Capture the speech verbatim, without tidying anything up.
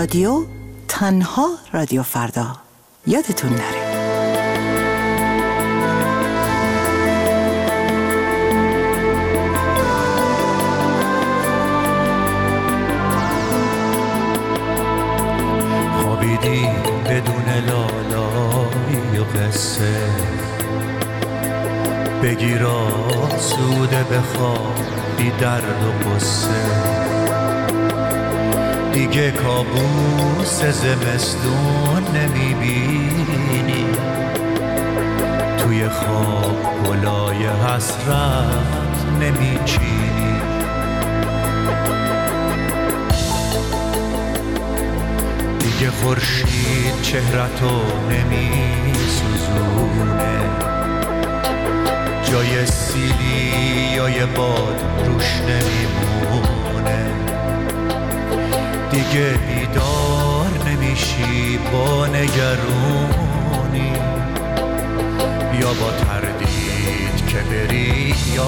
رادیو، تنها رادیو فردا. یادتون نره. خوابیدی بدون لالایی و قصه، بگیر آسوده بخواب بی درد و قصه. دیگه کابوس زمستون نمیبینی، توی خواب گلای حسرت نمیچینی. دیگه خورشید چهرتو نمیسوزونه، جای سیلی یا یه باد روش نمیمونه. دیگه بیدار نمیشی با نگرونی، یا با تردید که بری یا